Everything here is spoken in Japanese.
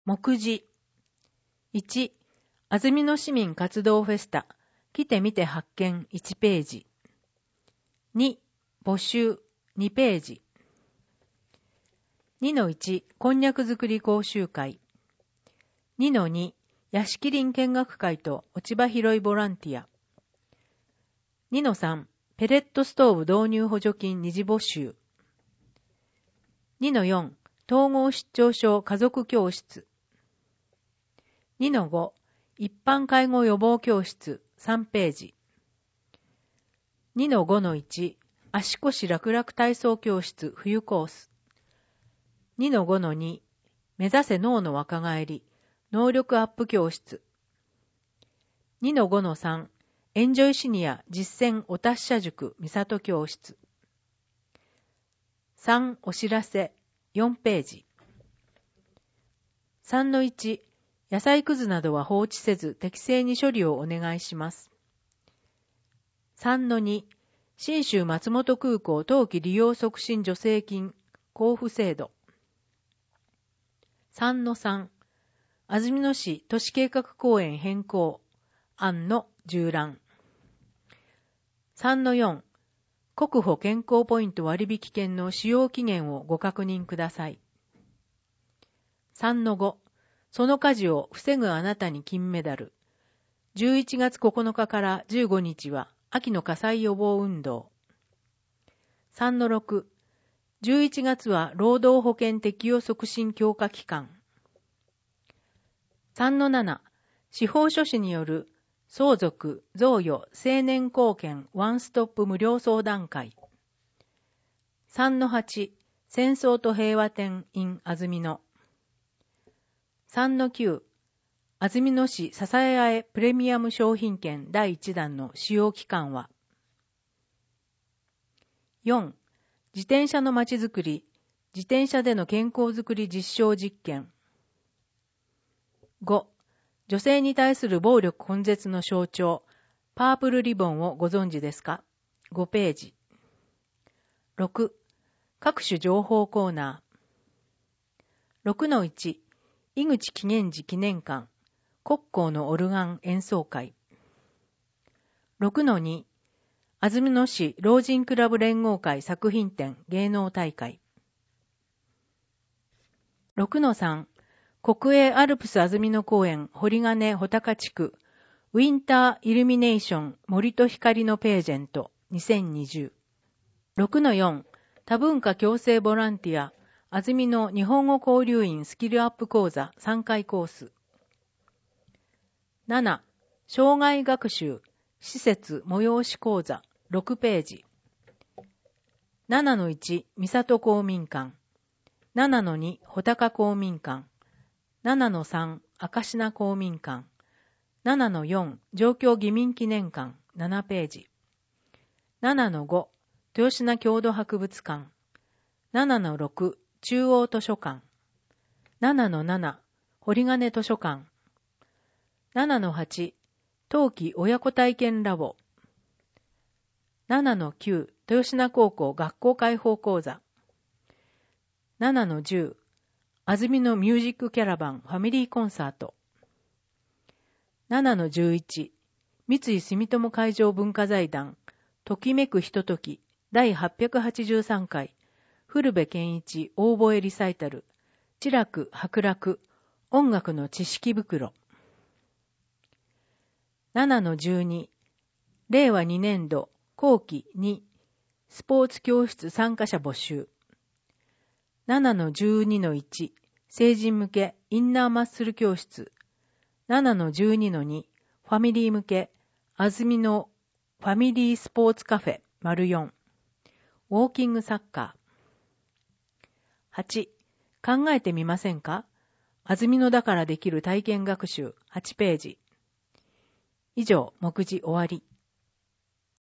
目次。1、安曇野市民活動フェスタ、来てみて発見1ページ。2、募集2ページ。2-1、こんにゃく作り講習会。2-2、屋敷林見学会と落ち葉拾いボランティア。2-3、ペレットストーブ導入補助金二次募集。2-4、統合失調症家族教室。2-5、一般介護予防教室3ページ。2-5-1、足腰楽々体操教室冬コース。2-5-2、目指せ脳の若返り能力アップ教室。2-5-3、エンジョイシニア実践お達者塾三里教室。3、お知らせ4ページ。3-1、野菜くずなどは放置せず適正に処理をお願いします。3-2、信州松本空港冬季利用促進助成金交付制度。3-3、安曇野市都市計画公園変更案の縦覧。3-4、国保健康ポイント割引券の使用期限をご確認ください。3-5、その火事を防ぐあなたに金メダル。11月9日から15日は秋の火災予防運動。3-6、11月は労働保険適用促進強化期間。3-7、司法書士による相続、贈与、成年後見ワンストップ無料相談会。3-8、戦争と平和展 in 安曇野。3-9、安曇野市支え合えプレミアム商品券第1弾の使用期間は。4、自転車のまちづくり、自転車での健康づくり実証実験。5、女性に対する暴力根絶の象徴、パープルリボンをご存知ですか ?5 ページ。6、各種情報コーナー。6-1、井口紀元寺記念館、国交のオルガン演奏会。6-2、安曇野市老人クラブ連合会作品展芸能大会。6-3、国営アルプス安曇野公園堀金穂高地区ウィンターイルミネーション森と光のページェント2020。6-4、多文化共生ボランティア安曇野日本語交流員スキルアップ講座3回コース。7、障害学習施設催し講座6ページ。7-1、三里公民館。7-2、穂高公民館。7-3、明科公民館。7-4、上京義民記念館7ページ。7-5、豊品郷土博物館。7-6、中央図書館。7-7、堀金図書館。7-8、冬季親子体験ラボ。7-9、豊品高校学校開放講座。7-10、安曇野ミュージックキャラバンファミリーコンサート。7-11、三井住友海上文化財団ときめくひととき第883回古部健一大覚リサイタル知楽博楽音楽の知識袋。7-12、令和2年度後期2スポーツ教室参加者募集。7-12-1、成人向けインナーマッスル教室。7-12-2、ファミリー向け安曇野ファミリースポーツカフェ �4、ウォーキングサッカー。8、考えてみませんか？安曇野だからできる体験学習8ページ。以上、目次終わり。